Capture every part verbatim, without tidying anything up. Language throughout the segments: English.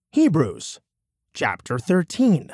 Hebrews chapter thirteen.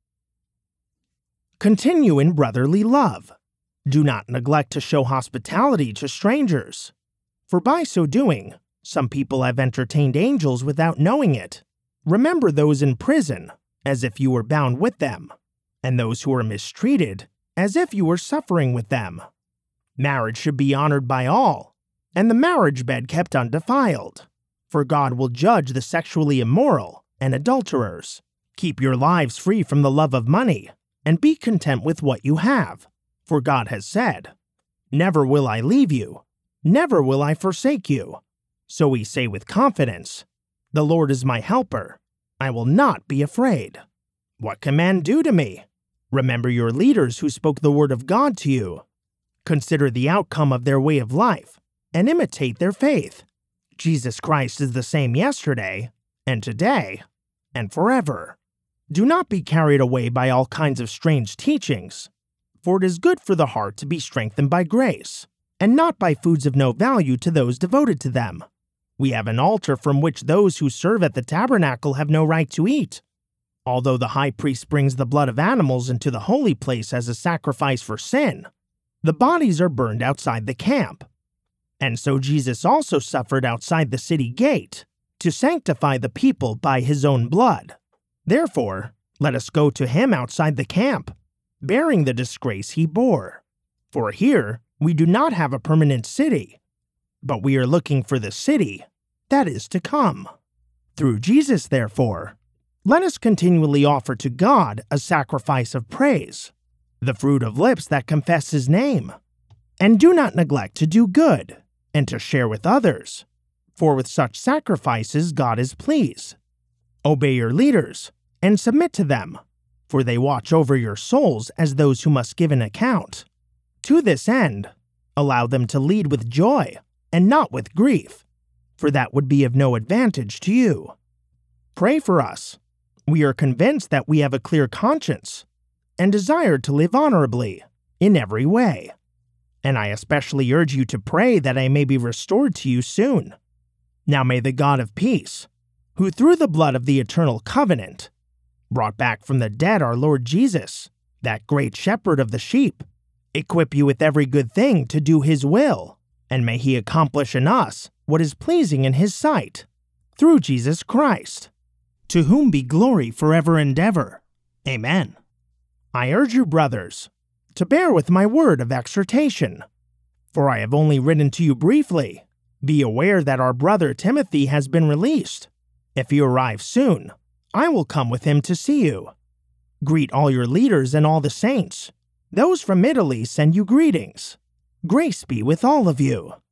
Continue in brotherly love. Do not neglect to show hospitality to strangers, for by so doing, some people have entertained angels without knowing it. Remember those in prison, as if you were bound with them, and those who are mistreated, as if you were suffering with them. Marriage should be honored by all, and the marriage bed kept undefiled, for God will judge the sexually immoral and adulterers. Keep your lives free from the love of money, and be content with what you have, for God has said, "Never will I leave you, never will I forsake you." So we say with confidence, "The Lord is my helper, I will not be afraid." What can man do to me? Remember your leaders who spoke the word of God to you. Consider the outcome of their way of life, and imitate their faith. Jesus Christ is the same yesterday, and today, and forever. Do not be carried away by all kinds of strange teachings, for it is good for the heart to be strengthened by grace, and not by foods of no value to those devoted to them. We have an altar from which those who serve at the tabernacle have no right to eat. Although the high priest brings the blood of animals into the holy place as a sacrifice for sin, the bodies are burned outside the camp. And so Jesus also suffered outside the city gate to sanctify the people by his own blood. Therefore, let us go to him outside the camp, bearing the disgrace he bore. For here we do not have a permanent city, but we are looking for the city that is to come. Through Jesus, therefore, let us continually offer to God a sacrifice of praise, the fruit of lips that confess his name. And do not neglect to do good and to share with others, for with such sacrifices God is pleased. Obey your leaders and submit to them, for they watch over your souls as those who must give an account. To this end, allow them to lead with joy and not with grief, for that would be of no advantage to you. Pray for us. We are convinced that we have a clear conscience and desire to live honorably in every way. And I especially urge you to pray that I may be restored to you soon. Now may the God of peace, who through the blood of the eternal covenant brought back from the dead our Lord Jesus, that great shepherd of the sheep, equip you with every good thing to do his will, and may he accomplish in us what is pleasing in his sight, through Jesus Christ, to whom be glory forever and ever. Amen. I urge you, brothers, to bear with my word of exhortation, for I have only written to you briefly. Be aware that our brother Timothy has been released. If he arrives soon, I will come with him to see you. Greet all your leaders and all the saints. Those from Italy send you greetings. Grace be with all of you.